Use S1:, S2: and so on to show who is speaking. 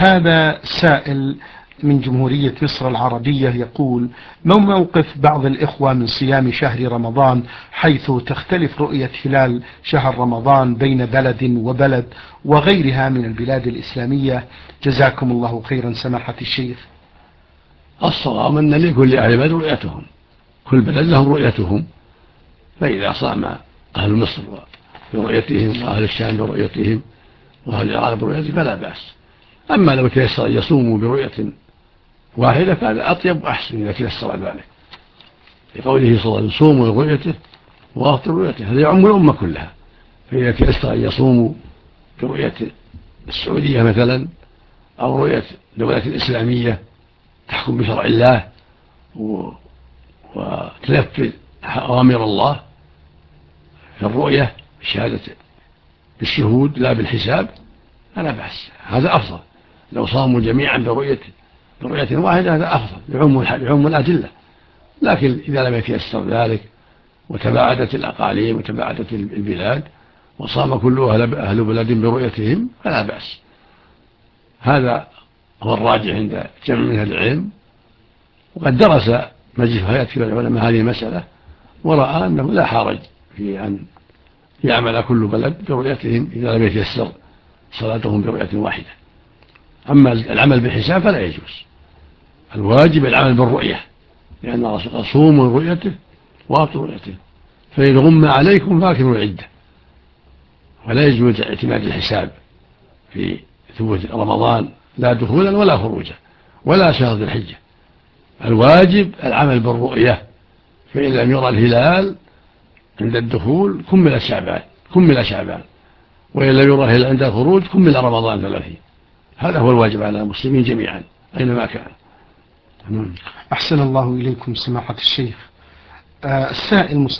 S1: هذا سائل من جمهورية مصر العربية يقول: ما موقف بعض الإخوة من صيام شهر رمضان حيث تختلف رؤية هلال شهر رمضان بين بلد وبلد وغيرها من البلاد الإسلامية؟ جزاكم الله خيرا سماحة الشيخ.
S2: الصواب أن لكل أهل بلد رؤيتهم، كل بلد لهم رؤيتهم، فإذا صام أهل مصر برؤيتهم وأهل الشام برؤيتهم وأهل العرب برؤيتهم فلا بأس. أما لو تيسر أن يصوموا برؤية واحدة فهذا أطيب وأحسن إذا تيسر ذلك، لقوله صلى الله عليه وسلم: صوموا برؤيته وأفطروا برؤيته، هذا يعم الأمة كلها. فإذا تيسر أن يصوموا برؤية السعودية مثلا أو رؤية دولة إسلامية تحكم بشرع الله وتنفذ أوامر الله في الرؤية بشهادة بالشهود لا بالحساب، فلا بأس، هذا أفضل. لو صاموا جميعا برؤية واحدة هذا أفضل، يعم الأدلة. لكن إذا لم يتيسر ذلك وتباعدت الأقاليم وتباعدت البلاد وصام كل أهل بلد برؤيتهم فلا بأس. هذا هو الراجح عند جمع من أهل العلم، وقد درس مجلس هيئة العلماء هذه المسألة ورأى أنه لا حرج في أن يعمل كل بلد برؤيتهم إذا لم يتيسر صلاتهم برؤية واحدة. أما العمل بالحساب فلا يجوز، الواجب العمل بالرؤية، لأن الرسول قال: صوموا رؤيته وأفطروا رؤيته، فإن غم عليكم فأكملوا العدة. ولا يجوز اعتماد الحساب في ثبوت رمضان لا دخولا ولا خروجا ولا شهر ذي الحجة. الواجب العمل بالرؤية، فإن لم يرى الهلال عند الدخول كمل شعبان، وإن لم يرى الهلال عند الخروج كمل رمضان 30. هذا هو الواجب على المسلمين جميعا أينما كان.
S1: أحسن الله إليكم سماحة الشيخ. السائل